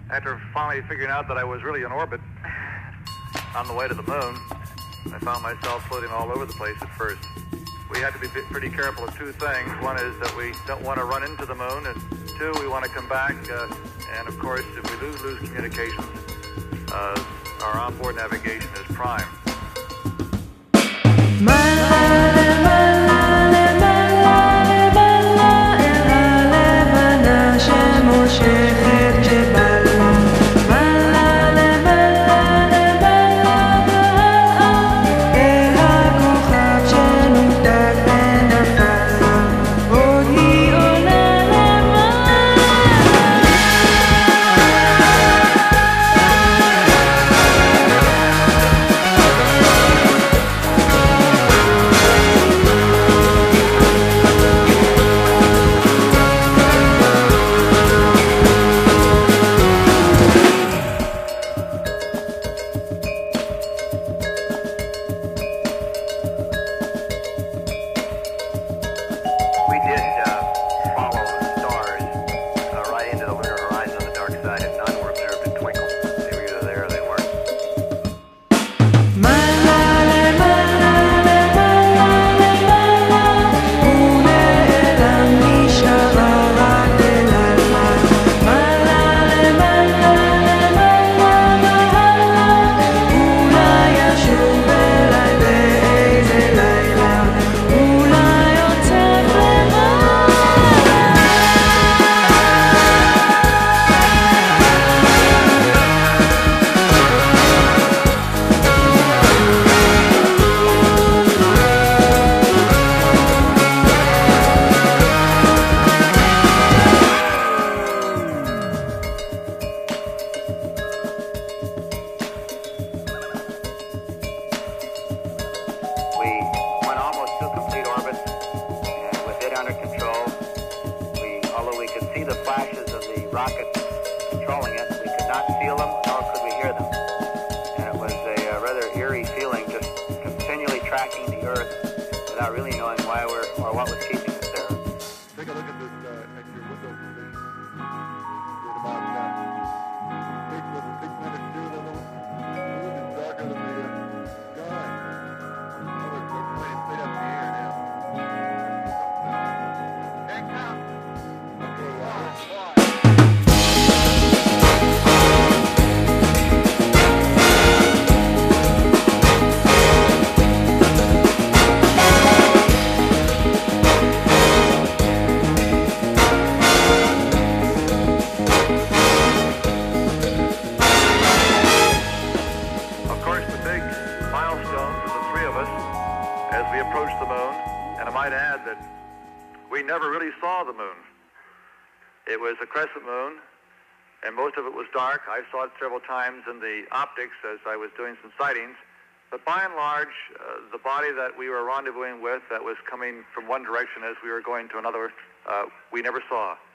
After finally figuring out that I was really in orbit on the way to the moon, I found myself floating all over the place at first. We had to be pretty careful of two things. One is that we don't want to run into the moon, and two, we want to come back. And of course, if we lose communications, our onboard navigation is prime. We did follow the stars right into the lunar horizon on the dark side, and none were observed to twinkle. They were either there or they weren't. We went almost to complete orbit, and with it under control, although we could see the flashes of the rocket controlling it, we could not feel them, nor could we hear them. And it was a rather eerie feeling, just continually tracking the Earth without really knowing why or what was keeping us there. Take a look at this at your window position. It's about big with a big minute view. The moon is darker than the sky. We're playing straight up in the air now. Hang out. Okay, milestone for the three of us as we approached the moon, and I might add that we never really saw the moon. It was a crescent moon, and most of it was dark. I saw it several times in the optics as I was doing some sightings, but by and large, the body that we were rendezvousing with that was coming from one direction as we were going to another, we never saw.